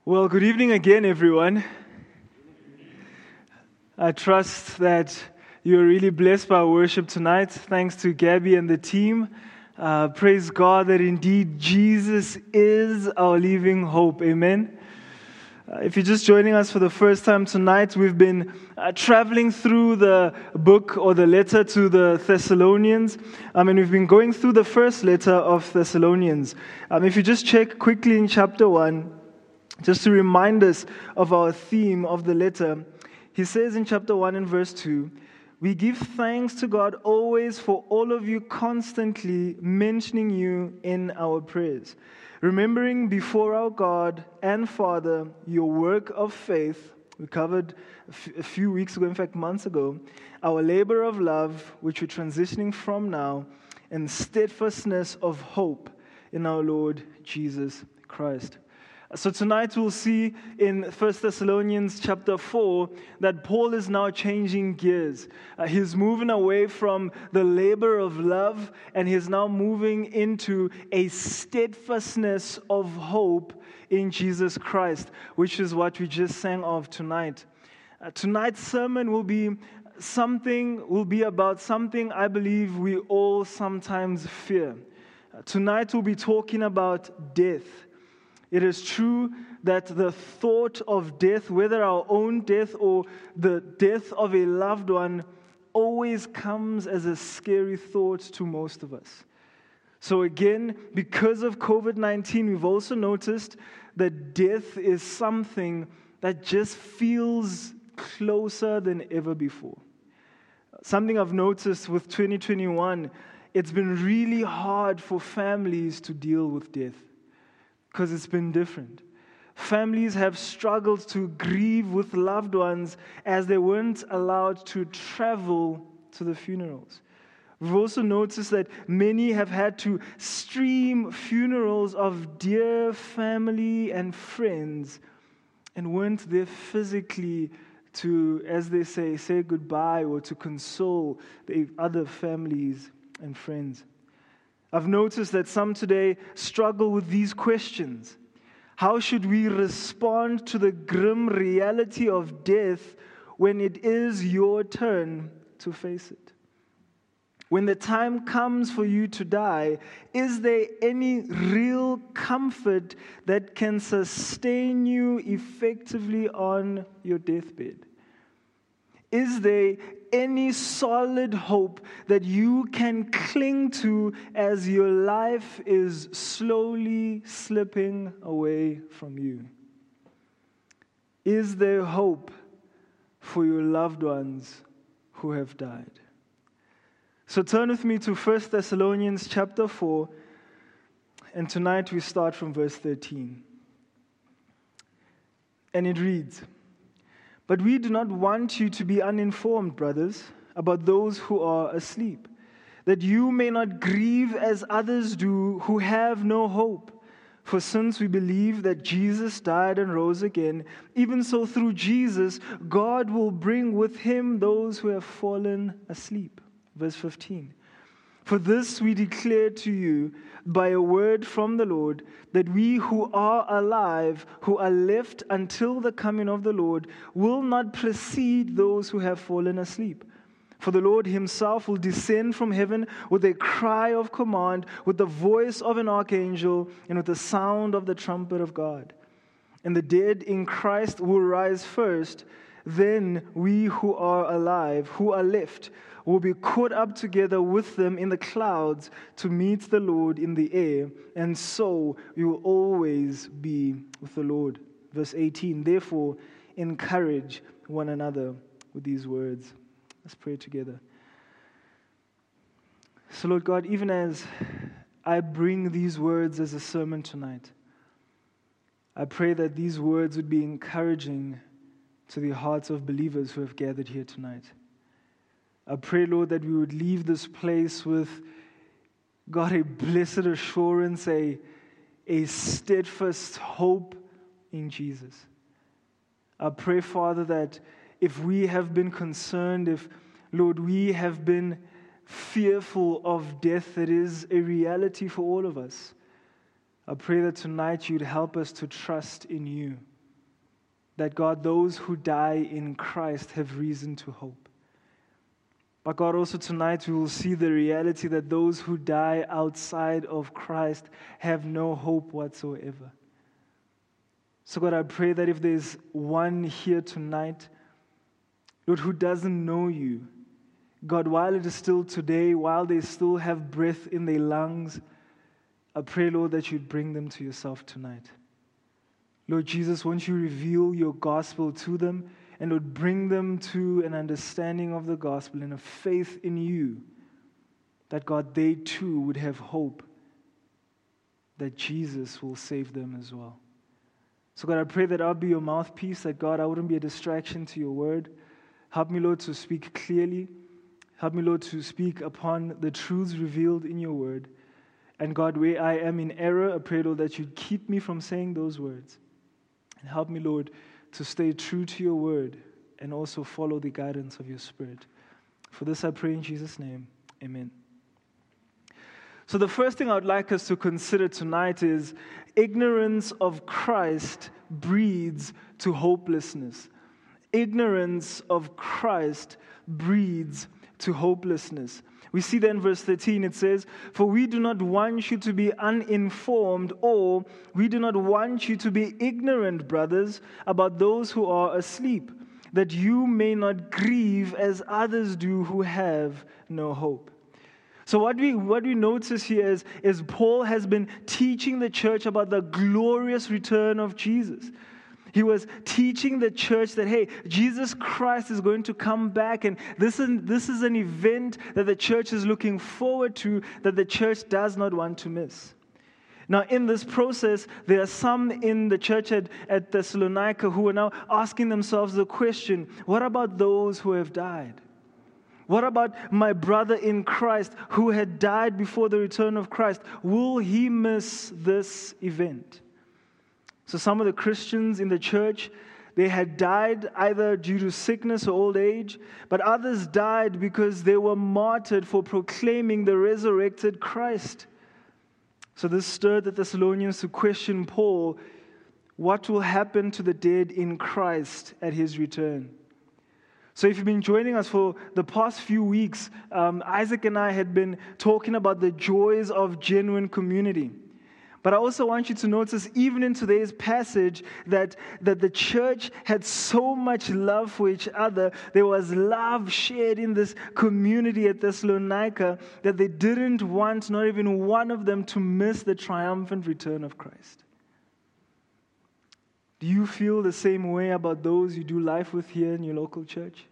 Well, good evening again, everyone. I trust that you're really blessed by our worship tonight. Thanks to Gabby and the team. Praise God that indeed Jesus is our living hope. Amen. If you're just joining us for the first time tonight, we've been traveling through the book or the letter to the Thessalonians. And we've been going through the first letter of Thessalonians. If you just check quickly in chapter 1, just to remind us of our theme of the letter, he says in chapter 1 and verse 2, "We give thanks to God always for all of you, constantly mentioning you in our prayers, remembering before our God and Father your work of faith." We covered a few weeks ago, in fact months ago, "our labor of love, which we're transitioning from now, and steadfastness of hope in our Lord Jesus Christ." So tonight we'll see in 1 Thessalonians chapter 4 that Paul is now changing gears. He's moving away from the labor of love, and he's now moving into a steadfastness of hope in Jesus Christ, which is what we just sang of tonight. Tonight's sermon will be about something I believe we all sometimes fear. Tonight we'll be talking about death. It is true that the thought of death, whether our own death or the death of a loved one, always comes as a scary thought to most of us. So again, because of COVID-19, we've also noticed that death is something that just feels closer than ever before. Something I've noticed with 2021, it's been really hard for families to deal with death, because it's been different. Families have struggled to grieve with loved ones as they weren't allowed to travel to the funerals. We've also noticed that many have had to stream funerals of dear family and friends and weren't there physically to, as they say goodbye or to console the other families and friends. I've noticed that some today struggle with these questions. How should we respond to the grim reality of death when it is your turn to face it? When the time comes for you to die, is there any real comfort that can sustain you effectively on your deathbed? Is there any solid hope that you can cling to as your life is slowly slipping away from you? Is there hope for your loved ones who have died? So turn with me to 1 Thessalonians chapter 4, and tonight we start from verse 13. And it reads, "But we do not want you to be uninformed, brothers, about those who are asleep, that you may not grieve as others do who have no hope. For since we believe that Jesus died and rose again, even so through Jesus, God will bring with him those who have fallen asleep." Verse 15. "For this we declare to you by a word from the Lord, that we who are alive, who are left until the coming of the Lord, will not precede those who have fallen asleep. For the Lord himself will descend from heaven with a cry of command, with the voice of an archangel, and with the sound of the trumpet of God. And the dead in Christ will rise first. Then we who are alive, who are left, will be caught up together with them in the clouds to meet the Lord in the air, and so we will always be with the Lord." Verse 18, "Therefore, encourage one another with these words." Let's pray together. So Lord God, even as I bring these words as a sermon tonight, I pray that these words would be encouraging to the hearts of believers who have gathered here tonight. I pray, Lord, that we would leave this place with, God, a blessed assurance, a steadfast hope in Jesus. I pray, Father, that if we have been concerned, if, Lord, we have been fearful of death, that is a reality for all of us. I pray that tonight you'd help us to trust in you. that, God, those who die in Christ have reason to hope. But God, also tonight we will see the reality that those who die outside of Christ have no hope whatsoever. So God, I pray that if there's one here tonight, Lord, who doesn't know you, God, while it is still today, while they still have breath in their lungs, I pray, Lord, that you'd bring them to yourself tonight. Lord Jesus, won't you reveal your gospel to them, and Lord, bring them to an understanding of the gospel and a faith in you, that, God, they too would have hope that Jesus will save them as well. So, God, I pray that I'll be your mouthpiece, that, God, I wouldn't be a distraction to your word. Help me, Lord, to speak clearly. Help me, Lord, to speak upon the truths revealed in your word. And, God, where I am in error, I pray, Lord, that you'd keep me from saying those words. And help me, Lord, to stay true to your word and also follow the guidance of your Spirit. For this I pray in Jesus' name. Amen. So the first thing I would like us to consider tonight is ignorance of Christ breeds to hopelessness. Ignorance of Christ breeds to hopelessness. We see that in verse 13, it says, "For we do not want you to be uninformed, or we do not want you to be ignorant, brothers, about those who are asleep, that you may not grieve as others do who have no hope." So what we notice here is Paul has been teaching the church about the glorious return of Jesus. He was teaching the church that, hey, Jesus Christ is going to come back, and this is an event that the church is looking forward to, that the church does not want to miss. Now, in this process, there are some in the church at Thessalonica who are now asking themselves the question, what about those who have died? What about my brother in Christ who had died before the return of Christ? Will he miss this event? So some of the Christians in the church, they had died either due to sickness or old age, but others died because they were martyred for proclaiming the resurrected Christ. So this stirred the Thessalonians to question Paul, what will happen to the dead in Christ at his return? So if you've been joining us for the past few weeks, Isaac and I had been talking about the joys of genuine community. But I also want you to notice, even in today's passage, that the church had so much love for each other. There was love shared in this community at Thessalonica that they didn't want, not even one of them, to miss the triumphant return of Christ. Do you feel the same way about those you do life with here in your local church?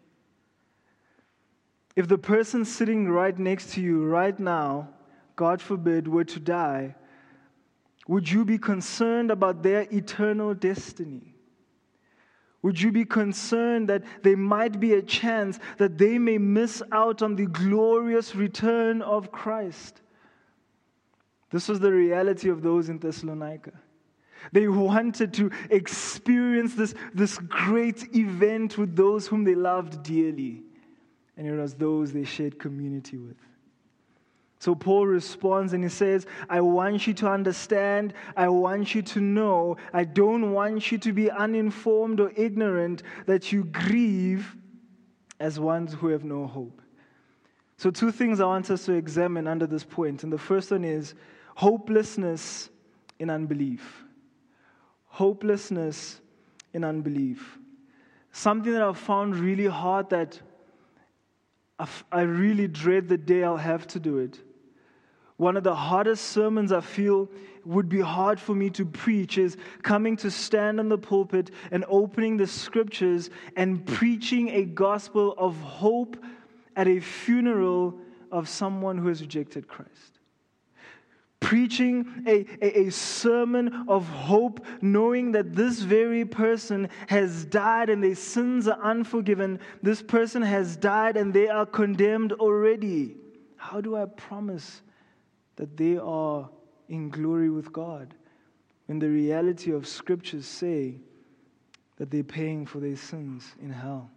If the person sitting right next to you right now, God forbid, were to die, would you be concerned about their eternal destiny? Would you be concerned that there might be a chance that they may miss out on the glorious return of Christ? This was the reality of those in Thessalonica. They wanted to experience this great event with those whom they loved dearly. And it was those they shared community with. So Paul responds and he says, I want you to understand, I want you to know, I don't want you to be uninformed or ignorant that you grieve as ones who have no hope. So two things I want us to examine under this point. And the first one is hopelessness in unbelief. Hopelessness in unbelief. Something that I've found really hard, that I really dread the day I'll have to do it. One of the hardest sermons I feel would be hard for me to preach is coming to stand on the pulpit and opening the scriptures and preaching a gospel of hope at a funeral of someone who has rejected Christ. Preaching a sermon of hope, knowing that this very person has died and their sins are unforgiven. This person has died and they are condemned already. How do I promise that they are in glory with God when the reality of scriptures say that they're paying for their sins in hell?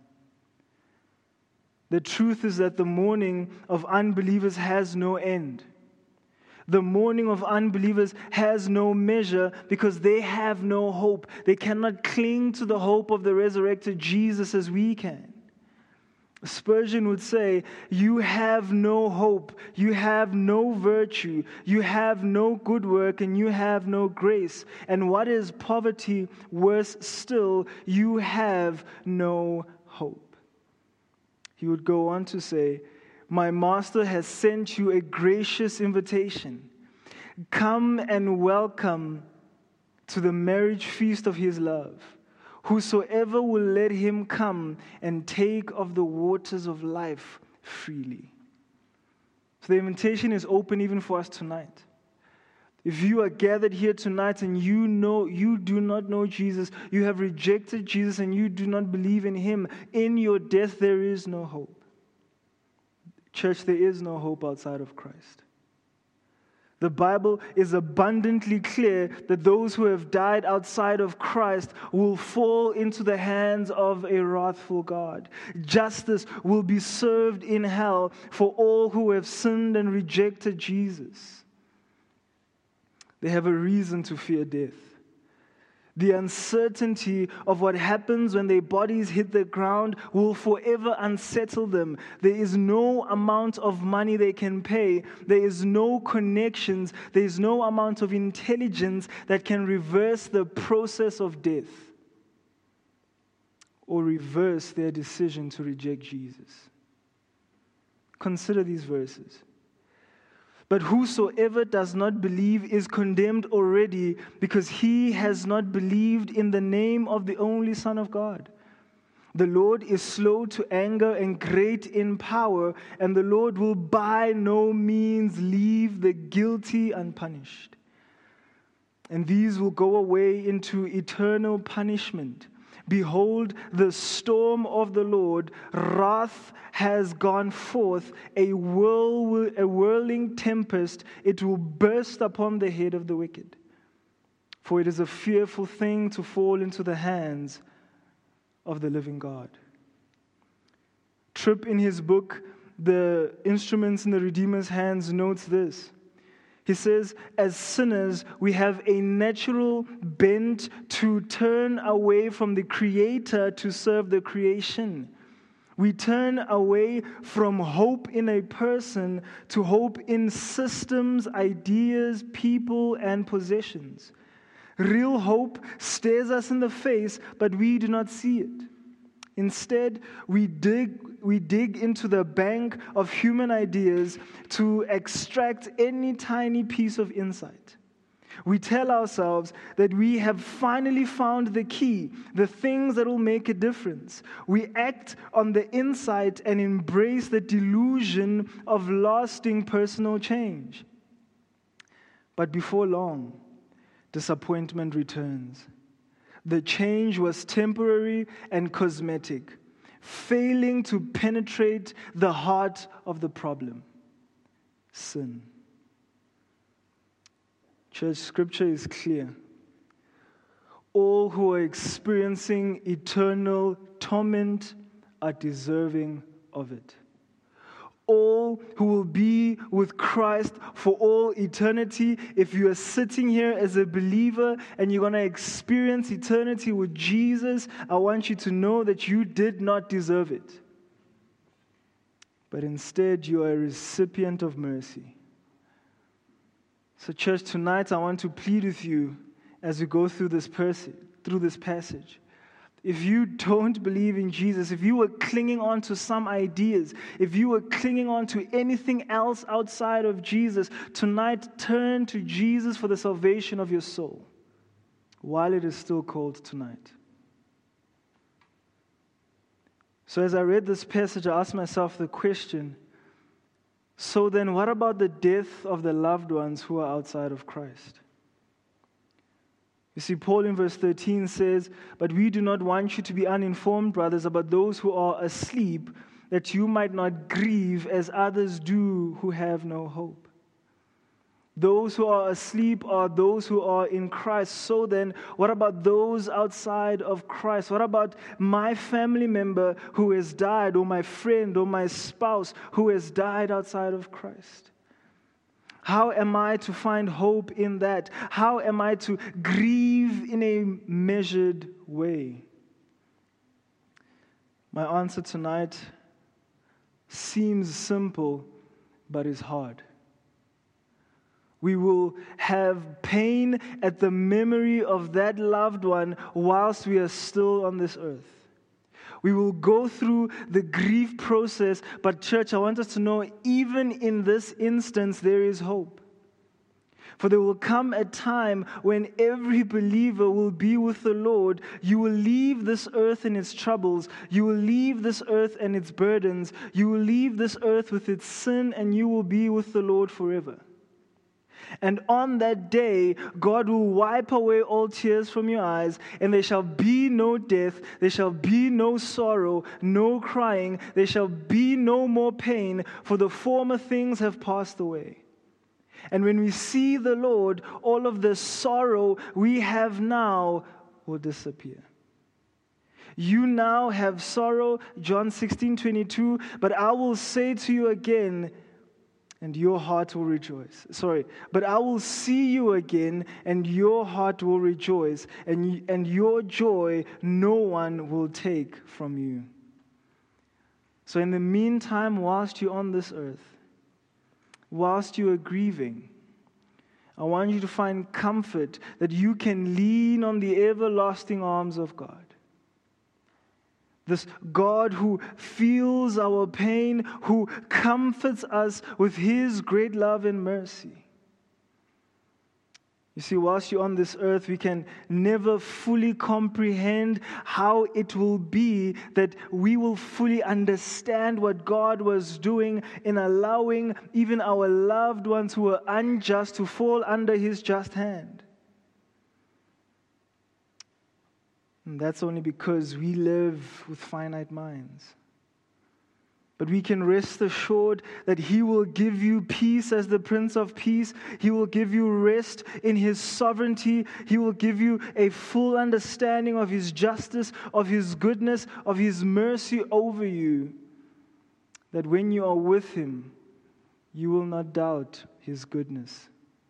The truth is that the mourning of unbelievers has no end. The mourning of unbelievers has no measure because they have no hope. They cannot cling to the hope of the resurrected Jesus as we can. Spurgeon would say, you have no hope, you have no virtue, you have no good work, and you have no grace. And what is poverty? Worse still, you have no hope. He would go on to say, my master has sent you a gracious invitation. Come and welcome to the marriage feast of his love. Whosoever will let him come and take of the waters of life freely. So the invitation is open even for us tonight. If you are gathered here tonight and you do not know Jesus, you have rejected Jesus and you do not believe in him, in your death there is no hope. Church, there is no hope outside of Christ. The Bible is abundantly clear that those who have died outside of Christ will fall into the hands of a wrathful God. Justice will be served in hell for all who have sinned and rejected Jesus. They have a reason to fear death. The uncertainty of what happens when their bodies hit the ground will forever unsettle them. There is no amount of money they can pay. There is no connections. There is no amount of intelligence that can reverse the process of death or reverse their decision to reject Jesus. Consider these verses. But whosoever does not believe is condemned already, because he has not believed in the name of the only Son of God. The Lord is slow to anger and great in power, and the Lord will by no means leave the guilty unpunished. And these will go away into eternal punishment. Behold, the storm of the Lord, wrath has gone forth, a whirling tempest. It will burst upon the head of the wicked. For it is a fearful thing to fall into the hands of the living God. Tripp, in his book, The Instruments in the Redeemer's Hands, notes this. He says, as sinners, we have a natural bent to turn away from the Creator to serve the creation. We turn away from hope in a person to hope in systems, ideas, people, and possessions. Real hope stares us in the face, but we do not see it. Instead, we dig into the bank of human ideas to extract any tiny piece of insight. We tell ourselves that we have finally found the key, the things that will make a difference. We act on the insight and embrace the delusion of lasting personal change. But before long, disappointment returns. The change was temporary and cosmetic, failing to penetrate the heart of the problem: sin. Church, Scripture is clear. All who are experiencing eternal torment are deserving of it. All who will be with Christ for all eternity. If you are sitting here as a believer and you're going to experience eternity with Jesus, I want you to know that you did not deserve it. But instead, you are a recipient of mercy. So church, tonight I want to plead with you as we go through this passage. If you don't believe in Jesus, if you were clinging on to some ideas, if you were clinging on to anything else outside of Jesus, tonight turn to Jesus for the salvation of your soul while it is still called tonight. So as I read this passage, I asked myself the question, so then what about the death of the loved ones who are outside of Christ? You see, Paul in verse 13 says, but we do not want you to be uninformed, brothers, about those who are asleep, that you might not grieve as others do who have no hope. Those who are asleep are those who are in Christ. So then, what about those outside of Christ? What about my family member who has died, or my friend, or my spouse who has died outside of Christ? How am I to find hope in that? How am I to grieve in a measured way? My answer tonight seems simple, but is hard. We will have pain at the memory of that loved one whilst we are still on this earth. We will go through the grief process, but church, I want us to know, even in this instance, there is hope. For there will come a time when every believer will be with the Lord. You will leave this earth and its troubles. You will leave this earth and its burdens. You will leave this earth with its sin, and you will be with the Lord forever. And on that day, God will wipe away all tears from your eyes, and there shall be no death, there shall be no sorrow, no crying, there shall be no more pain, for the former things have passed away. And when we see the Lord, all of the sorrow we have now will disappear. You now have sorrow, John 16:22, but I will say to you again, and your heart will rejoice. But I will see you again, and your heart will rejoice, and your joy no one will take from you. So in the meantime, whilst you're on this earth, whilst you are grieving, I want you to find comfort that you can lean on the everlasting arms of God. This God who feels our pain, who comforts us with His great love and mercy. You see, whilst you're on this earth, we can never fully comprehend how it will be that we will fully understand what God was doing in allowing even our loved ones who were unjust to fall under His just hand. And that's only because we live with finite minds. But we can rest assured that He will give you peace as the Prince of Peace. He will give you rest in His sovereignty. He will give you a full understanding of His justice, of His goodness, of His mercy over you. That when you are with Him, you will not doubt His goodness.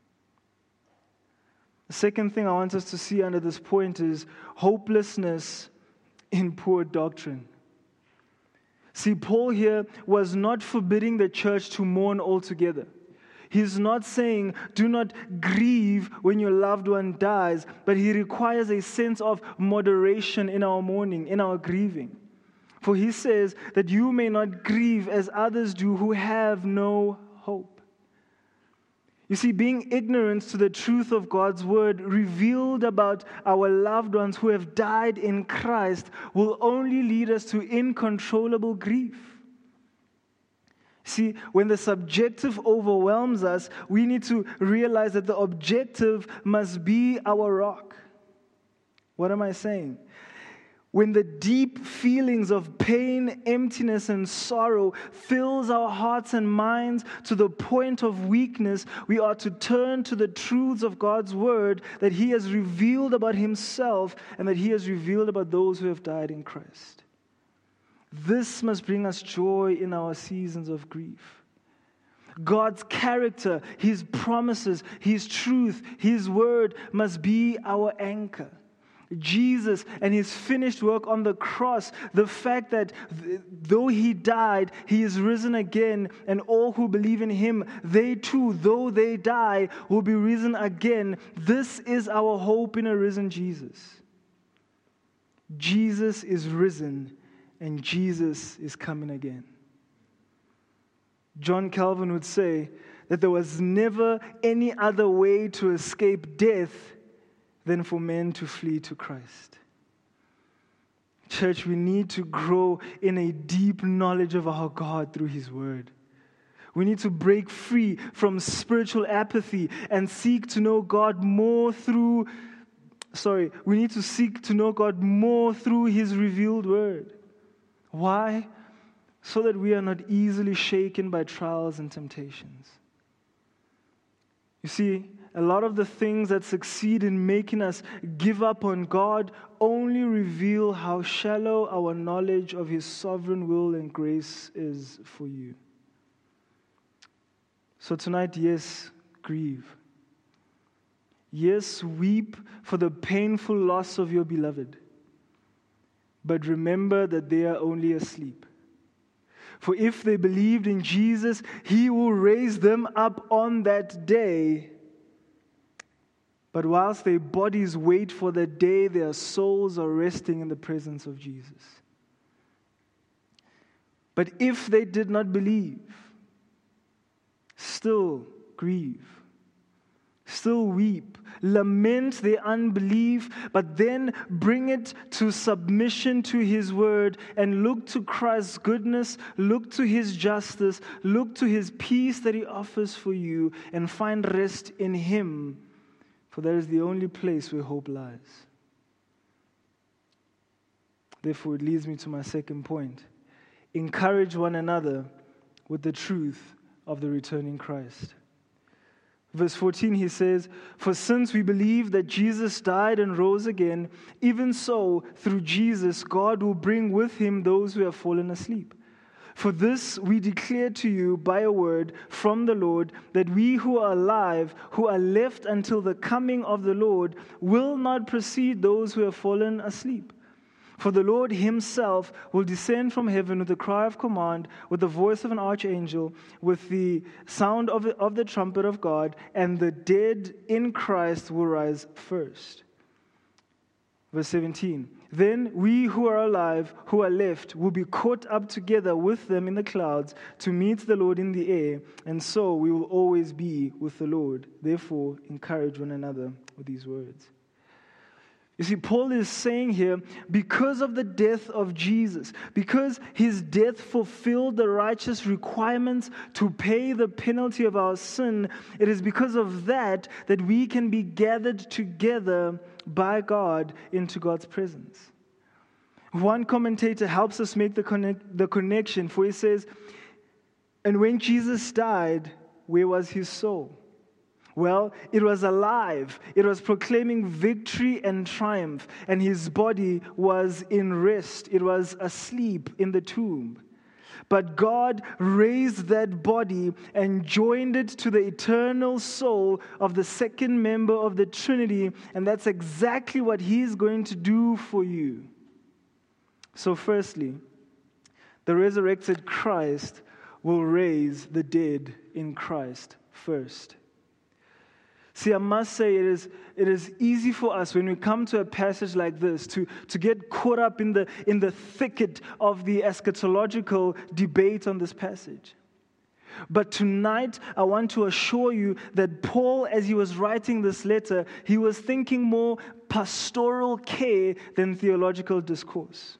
The second thing I want us to see under this point is hopelessness in poor doctrine. See, Paul here was not forbidding the church to mourn altogether. He's not saying, do not grieve when your loved one dies, but he requires a sense of moderation in our mourning, in our grieving. For he says that you may not grieve as others do who have no hope. You see, being ignorant to the truth of God's word revealed about our loved ones who have died in Christ will only lead us to uncontrollable grief. See, when the subjective overwhelms us, we need to realize that the objective must be our rock. What am I saying? When the deep feelings of pain, emptiness, and sorrow fills our hearts and minds to the point of weakness, we are to turn to the truths of God's word that He has revealed about Himself and that He has revealed about those who have died in Christ. This must bring us joy in our seasons of grief. God's character, His promises, His truth, His word must be our anchor. Jesus and His finished work on the cross, the fact that though He died, He is risen again, and all who believe in Him, they too, though they die, will be risen again. This is our hope in a risen Jesus. Jesus is risen, and Jesus is coming again. John Calvin would say that there was never any other way to escape death than for men to flee to Christ. Church, we need to grow in a deep knowledge of our God through His word. We need to break free from spiritual apathy and seek to know God more through His revealed word. Why? So that we are not easily shaken by trials and temptations. You see, a lot of the things that succeed in making us give up on God only reveal how shallow our knowledge of His sovereign will and grace is for you. So tonight, yes, grieve. Yes, weep for the painful loss of your beloved. But remember that they are only asleep. For if they believed in Jesus, He will raise them up on that day. But whilst their bodies wait for that day, their souls are resting in the presence of Jesus. But if they did not believe, still grieve, still weep, lament their unbelief, but then bring it to submission to His word and look to Christ's goodness, look to His justice, look to His peace that He offers for you, and find rest in Him, for that is the only place where hope lies. Therefore, it leads me to my second point. Encourage one another with the truth of the returning Christ. Verse 14, he says, "For since we believe that Jesus died and rose again, even so, through Jesus, God will bring with Him those who have fallen asleep. For this we declare to you by a word from the Lord, that we who are alive, who are left until the coming of the Lord, will not precede those who have fallen asleep. For the Lord Himself will descend from heaven with a cry of command, with the voice of an archangel, with the sound of the trumpet of God, and the dead in Christ will rise first." Verse 17, "Then we who are alive, who are left, will be caught up together with them in the clouds to meet the Lord in the air, and so we will always be with the Lord. Therefore, encourage one another with these words." You see, Paul is saying here, because of the death of Jesus, because His death fulfilled the righteous requirements to pay the penalty of our sin, it is because of that that we can be gathered together by God into God's presence. One commentator helps us make the connection, for he says, "And when Jesus died, where was His soul? Well, it was alive. It was proclaiming victory and triumph, and His body was in rest. It was asleep in the tomb. But God raised that body and joined it to the eternal soul of the second member of the Trinity, and that's exactly what He's going to do for you." So firstly, the resurrected Christ will raise the dead in Christ first. See, I must say it is easy for us when we come to a passage like this to get caught up in the thicket of the eschatological debate on this passage. But tonight, I want to assure you that Paul, as he was writing this letter, he was thinking more pastoral care than theological discourse.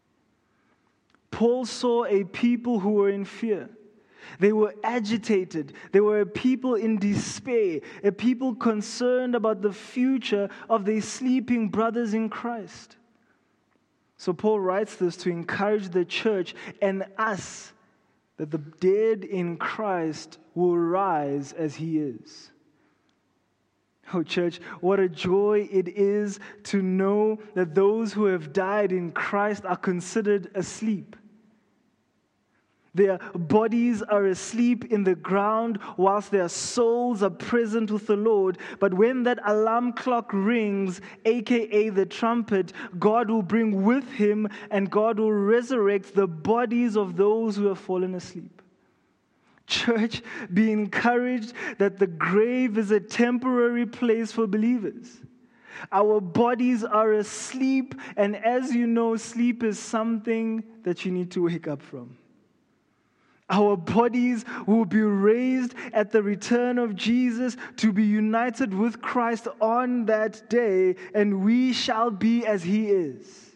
Paul saw a people who were in fear. They were agitated. They were a people in despair, a people concerned about the future of their sleeping brothers in Christ. So Paul writes this to encourage the church and us that the dead in Christ will rise as He is. Oh, church, what a joy it is to know that those who have died in Christ are considered asleep. Their bodies are asleep in the ground whilst their souls are present with the Lord. But when that alarm clock rings, aka the trumpet, God will bring with Him and God will resurrect the bodies of those who have fallen asleep. Church, be encouraged that the grave is a temporary place for believers. Our bodies are asleep, and as you know, sleep is something that you need to wake up from. Our bodies will be raised at the return of Jesus to be united with Christ on that day, and we shall be as He is.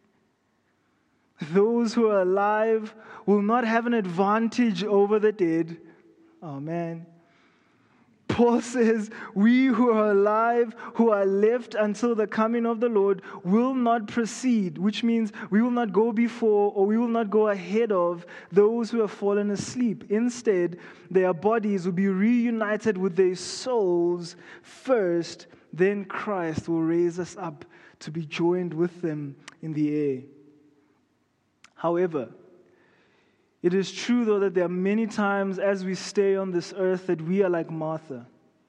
Those who are alive will not have an advantage over the dead. Oh man. Paul says, we who are alive, who are left until the coming of the Lord, will not precede, which means we will not go before or we will not go ahead of those who have fallen asleep. Instead, their bodies will be reunited with their souls first, then Christ will raise us up to be joined with them in the air. However, it is true, though, that there are many times as we stay on this earth that we are like Martha.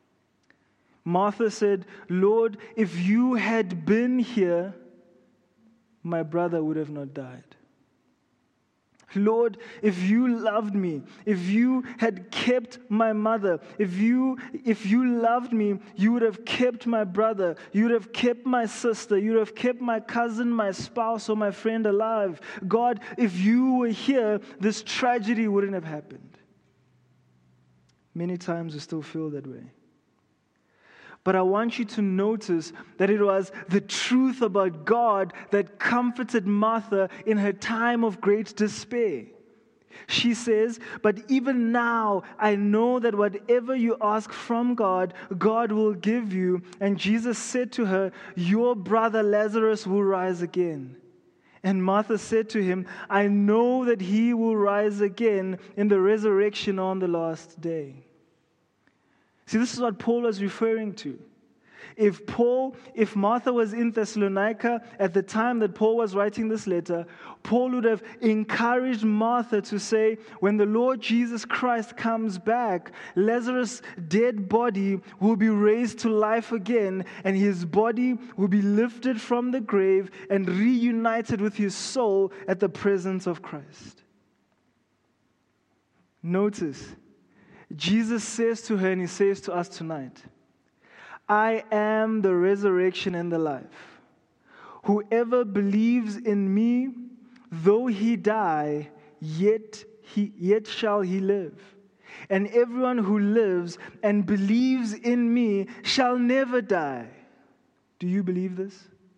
Martha said, Lord, if you had been here, my brother would have not died. Lord, if you loved me, if you had kept my mother, if you loved me, you would have kept my brother, you would have kept my sister, you would have kept my cousin, my spouse, or my friend alive. God, if you were here, this tragedy wouldn't have happened. Many times we still feel that way. But I want you to notice that it was the truth about God that comforted Martha in her time of great despair. She says, but even now I know that whatever you ask from God, God will give you. And Jesus said to her, your brother Lazarus will rise again. And Martha said to him, I know that he will rise again in the resurrection on the last day. See, this is what Paul was referring to. If Martha was in Thessalonica at the time that Paul was writing this letter, Paul would have encouraged Martha to say, when the Lord Jesus Christ comes back, Lazarus' dead body will be raised to life again, and his body will be lifted from the grave and reunited with his soul at the presence of Christ. Notice, Jesus says to her, and he says to us tonight, I am the resurrection and the life. Whoever believes in me, though he die, yet shall he live. And everyone who lives and believes in me shall never die. Do you believe this?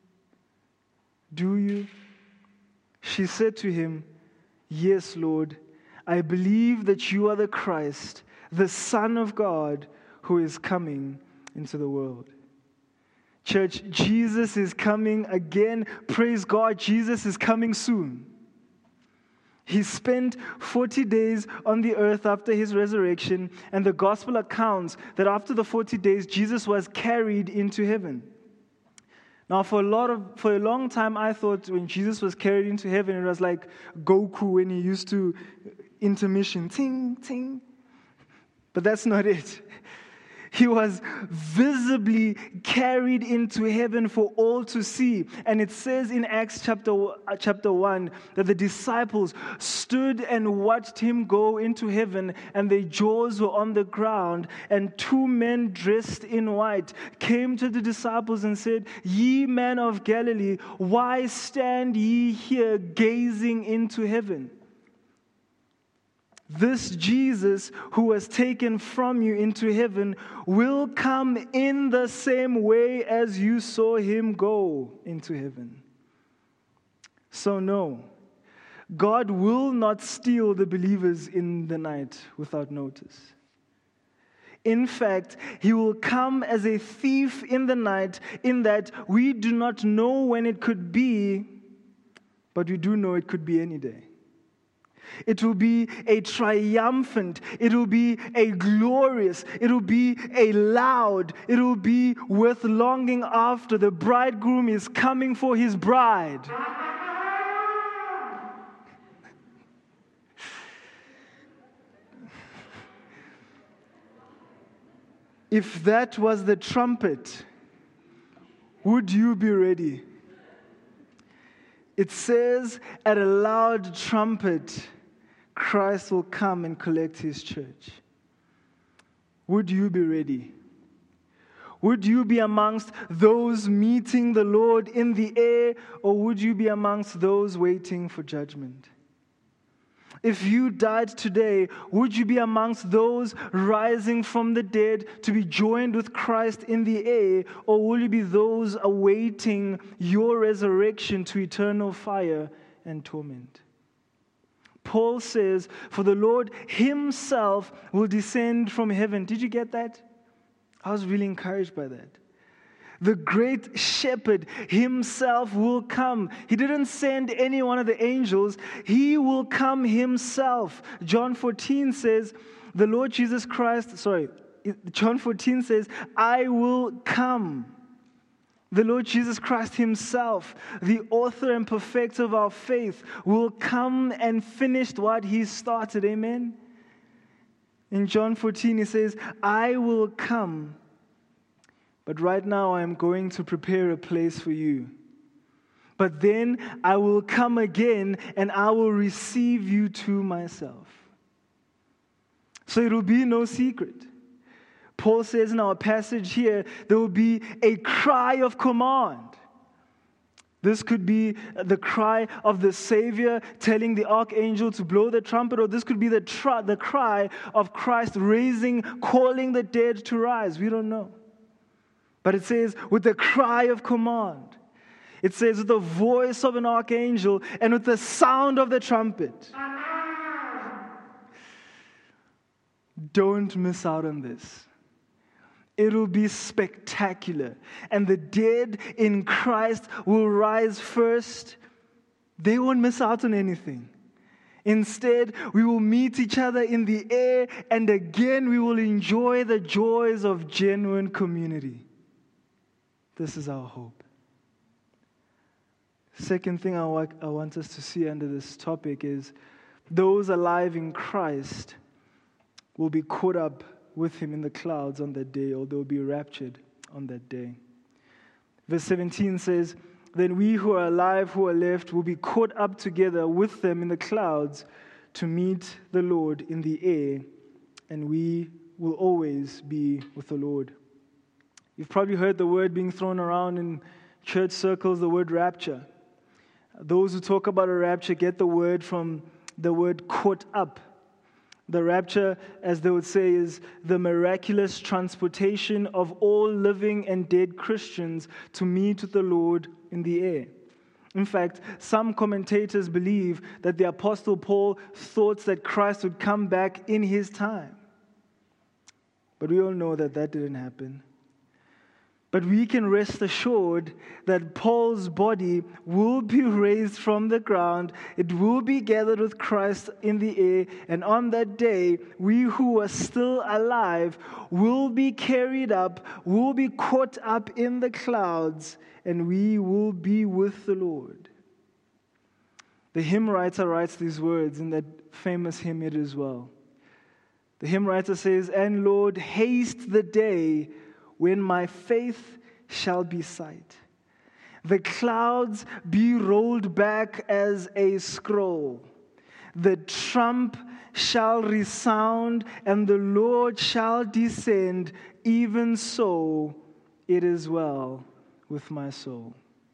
Do you? She said to him, yes, Lord, I believe that you are the Christ, the Son of God, who is coming into the world. Church, Jesus is coming again. Praise God, Jesus is coming soon. He spent 40 days on the earth after his resurrection, and the gospel accounts that after the 40 days, Jesus was carried into heaven. Now, for a long time, I thought when Jesus was carried into heaven, it was like Goku when he used to intermission, ting, ting. But that's not it. He was visibly carried into heaven for all to see. And it says in Acts chapter 1 that the disciples stood and watched him go into heaven, and their jaws were on the ground. And two men dressed in white came to the disciples and said, Ye men of Galilee, why stand ye here gazing into heaven? This Jesus who was taken from you into heaven will come in the same way as you saw him go into heaven. So no, God will not steal the believers in the night without notice. In fact, he will come as a thief in the night, in that we do not know when it could be, but we do know it could be any day. It will be a triumphant, it will be a glorious, it will be a loud, it will be worth longing after. The bridegroom is coming for his bride. If that was the trumpet, would you be ready? It says, at a loud trumpet, Christ will come and collect his church. Would you be ready? Would you be amongst those meeting the Lord in the air, or would you be amongst those waiting for judgment? If you died today, would you be amongst those rising from the dead to be joined with Christ in the air, or will you be those awaiting your resurrection to eternal fire and torment? Paul says, for the Lord himself will descend from heaven. Did you get that? I was really encouraged by that. The great shepherd himself will come. He didn't send any one of the angels. He will come himself. John 14 says, John 14 says, I will come. The Lord Jesus Christ himself, the author and perfecter of our faith, will come and finish what he started. Amen? In John 14, he says, I will come But right now I am going to prepare a place for you. But then I will come again and I will receive you to myself. So it will be no secret. Paul says in our passage here, there will be a cry of command. This could be the cry of the Savior telling the archangel to blow the trumpet, or this could be the cry of Christ raising, calling the dead to rise. We don't know. But it says, with the cry of command. It says, with the voice of an archangel and with the sound of the trumpet. Don't miss out on this. It'll be spectacular. And the dead in Christ will rise first. They won't miss out on anything. Instead, we will meet each other in the air, and again we will enjoy the joys of genuine community. This is our hope. Second thing I want us to see under this topic is those alive in Christ will be caught up with him in the clouds on that day, or they'll be raptured on that day. Verse 17 says, then we who are alive, who are left, will be caught up together with them in the clouds to meet the Lord in the air, and we will always be with the Lord. You've probably heard the word being thrown around in church circles, the word rapture. Those who talk about a rapture get the word from the word caught up. The rapture, as they would say, is the miraculous transportation of all living and dead Christians to meet with the Lord in the air. In fact, some commentators believe that the Apostle Paul thought that Christ would come back in his time. But we all know that that didn't happen. But we can rest assured that Paul's body will be raised from the ground. It will be gathered with Christ in the air. And on that day, we who are still alive will be carried up, will be caught up in the clouds, and we will be with the Lord. The hymn writer writes these words in that famous hymn, It Is Well. The hymn writer says, and Lord, haste the day when my faith shall be sight. The clouds be rolled back as a scroll. The trump shall resound, and the Lord shall descend. Even so, it is well with my soul.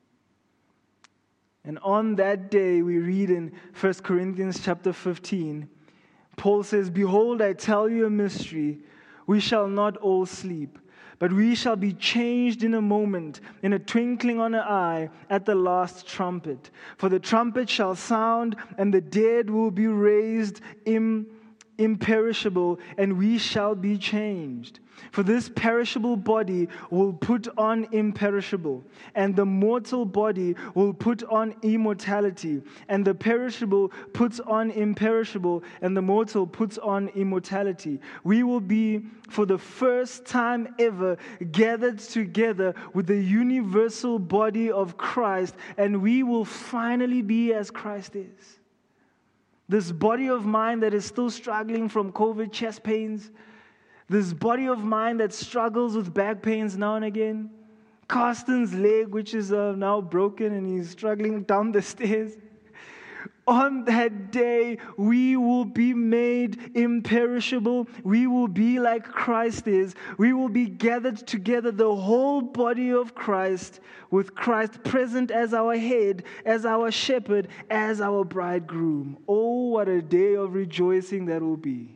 And on that day, we read in 1 Corinthians chapter 15, Paul says, behold, I tell you a mystery. We shall not all sleep, but we shall be changed in a moment, in a twinkling on an eye, at the last trumpet. For the trumpet shall sound, and the dead will be raised imperishable, and we shall be changed. For this perishable body will put on imperishable, and the mortal body will put on immortality. And the perishable puts on imperishable, and the mortal puts on immortality. We will be, for the first time ever, gathered together with the universal body of Christ, and we will finally be as Christ is. This body of mine that is still struggling from COVID chest pains, this body of mine that struggles with back pains now and again, Carsten's leg, which is now broken and he's struggling down the stairs. On that day, we will be made imperishable. We will be like Christ is. We will be gathered together, the whole body of Christ, with Christ present as our head, as our shepherd, as our bridegroom. Oh, what a day of rejoicing that will be.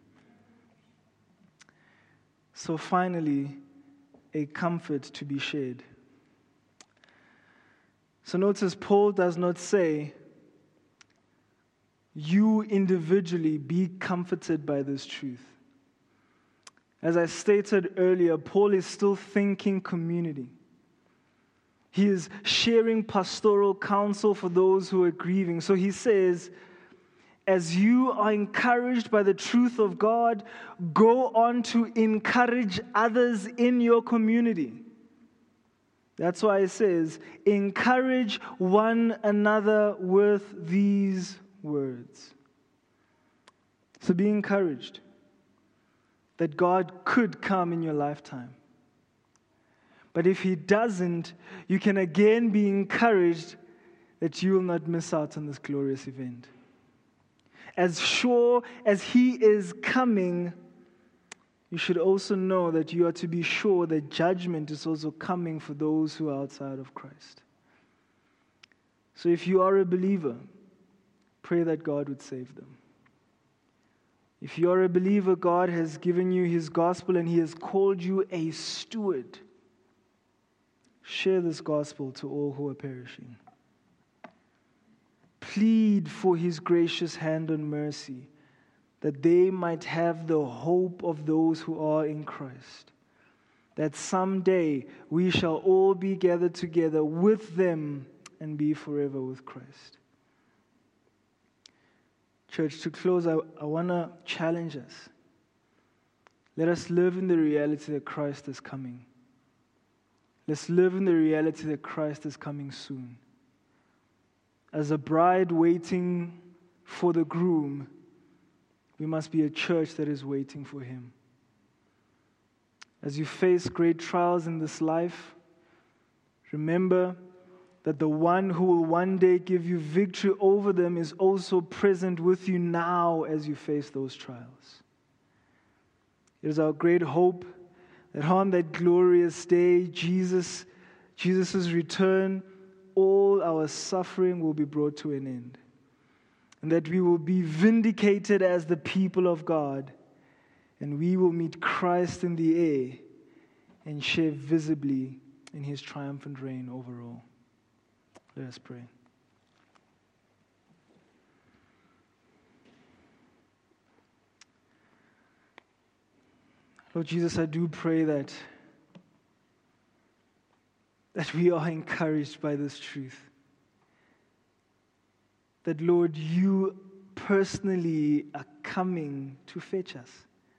So finally, a comfort to be shared. So notice Paul does not say, you individually be comforted by this truth. As I stated earlier, Paul is still thinking community. He is sharing pastoral counsel for those who are grieving. So he says, as you are encouraged by the truth of God, go on to encourage others in your community. That's why it says, encourage one another with these words. So be encouraged that God could come in your lifetime. But if he doesn't, you can again be encouraged that you will not miss out on this glorious event. As sure as he is coming, you should also know that you are to be sure that judgment is also coming for those who are outside of Christ. So if you are a believer, pray that God would save them. If you are a believer, God has given you his gospel and he has called you a steward. Share this gospel to all who are perishing. Plead for his gracious hand and mercy, that they might have the hope of those who are in Christ, that someday we shall all be gathered together with them and be forever with Christ. Church, to close, I want to challenge us. Let us live in the reality that Christ is coming. Let's live in the reality that Christ is coming soon. As a bride waiting for the groom, we must be a church that is waiting for him. As you face great trials in this life, remember that the one who will one day give you victory over them is also present with you now as you face those trials. It is our great hope that on that glorious day, Jesus' return, all our suffering will be brought to an end. And that we will be vindicated as the people of God. And we will meet Christ in the air and share visibly in his triumphant reign over all. Let us pray. Lord Jesus, I do pray that we are encouraged by this truth. That, Lord, you personally are coming to fetch us.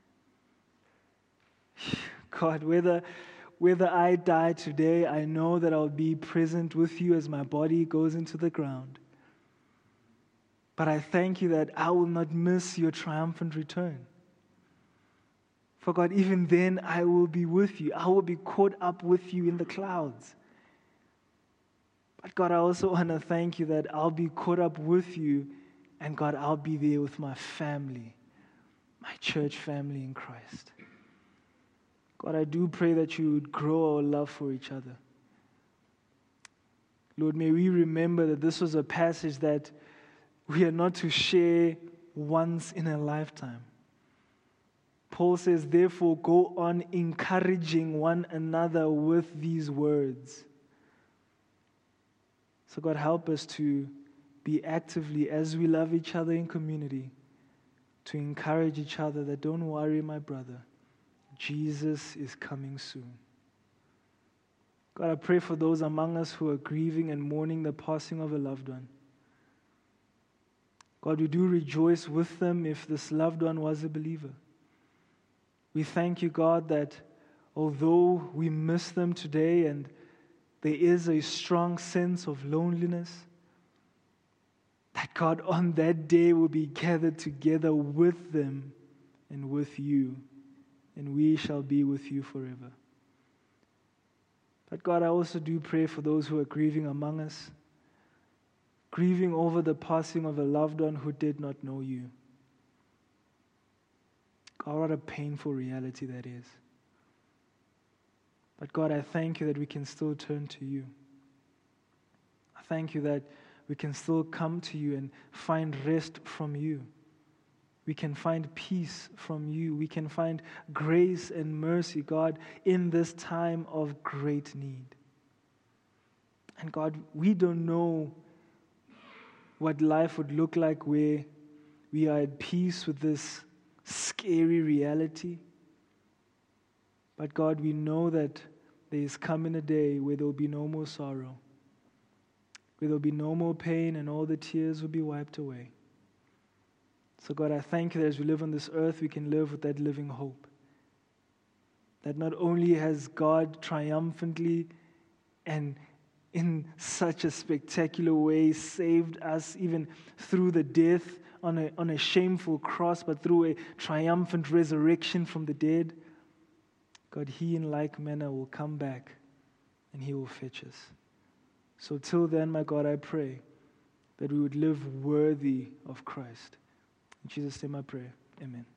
God, whether I die today, I know that I'll be present with you as my body goes into the ground. But I thank you that I will not miss your triumphant return. For God, even then I will be with you. I will be caught up with you in the clouds. But God, I also want to thank you that I'll be caught up with you, and God, I'll be there with my family, my church family in Christ. God, I do pray that you would grow our love for each other. Lord, may we remember that this was a passage that we are not to share once in a lifetime. Paul says, therefore, go on encouraging one another with these words. So God, help us to be actively, as we love each other in community, to encourage each other that don't worry, my brother, Jesus is coming soon. God, I pray for those among us who are grieving and mourning the passing of a loved one. God, we do rejoice with them if this loved one was a believer. We thank you, God, that although we miss them today and there is a strong sense of loneliness, that God, on that day will be gathered together with them and with you, and we shall be with you forever. But God, I also do pray for those who are grieving among us, grieving over the passing of a loved one who did not know you. God, what a painful reality that is. But God, I thank you that we can still turn to you. I thank you that we can still come to you and find rest from you. We can find peace from you. We can find grace and mercy, God, in this time of great need. And God, we don't know what life would look like where we are at peace with this scary reality. But God, we know that there is coming a day where there will be no more sorrow, where there will be no more pain, and all the tears will be wiped away. So God, I thank you that as we live on this earth, we can live with that living hope. That not only has God triumphantly and in such a spectacular way saved us even through the death on a shameful cross, but through a triumphant resurrection from the dead, God, he in like manner will come back and He will fetch us. So till then, my God, I pray that we would live worthy of Christ. In Jesus' name I pray. Amen.